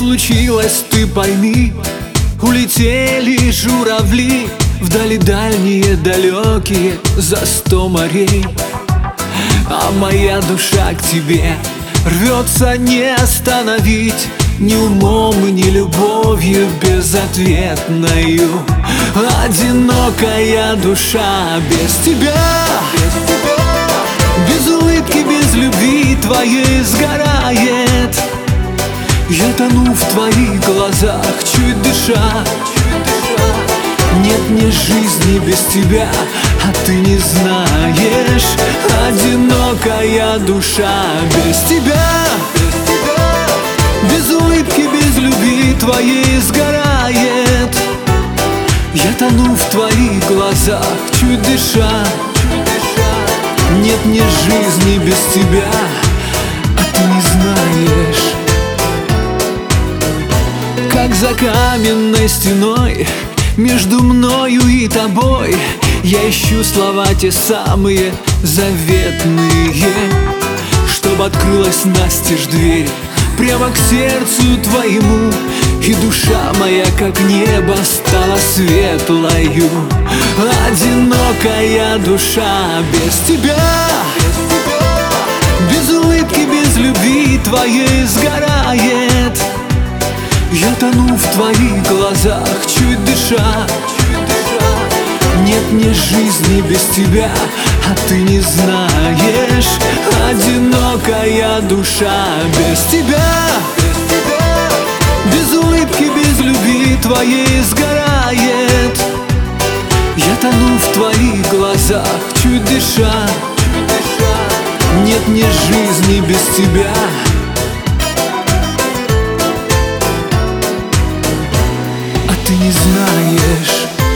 случилось, ты пойми. Улетели журавли вдали дальние, далекие, за 100 морей. А моя душа к тебе рвется не остановить ни умом и ни любовью безответною. Одинокая душа без тебя, без улыбки, без любви твоей сгорает. Я тону в твоих глазах, чуть дыша. Нет мне жизни без тебя, а ты не знаешь. Одинокая душа без тебя, без улыбки, без любви твоей сгорает. Я тону в твоих глазах, чуть дыша. Нет мне жизни без тебя, а ты не знаешь. Как за каменной стеной между мною и тобой я ищу слова те самые заветные, чтоб открылась настежь дверь прямо к сердцу твоему, и душа моя, как небо, стала светлою. Одинокая душа без тебя, без улыбки, без любви твоей сгорает. Я тону в твоих глазах, чуть дыша. Нет мне жизни без тебя, а ты не знаешь. Одинокая душа без тебя, без улыбки, без любви твоей сгорает. Я тону в твоих глазах, чуть дыша. Нет мне жизни без тебя, а ты не знаешь.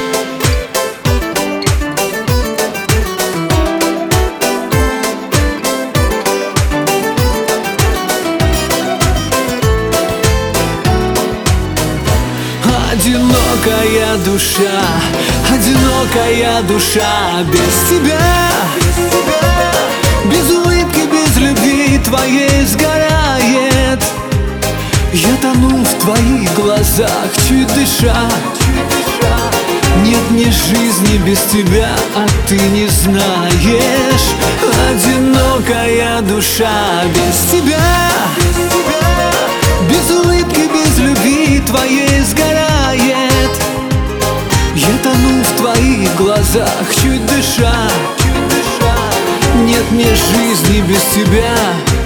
Одинокая душа, одинокая душа без тебя, без улыбки, без любви твоей сгорает. Я тону в твоих глазах, чуть дыша. Нет мне жизни без тебя, а ты не знаешь. Одинокая душа без тебя, без улыбки, без любви твоей сгорает. Я тону в твоих глазах, чуть дыша. Нет мне жизни без тебя.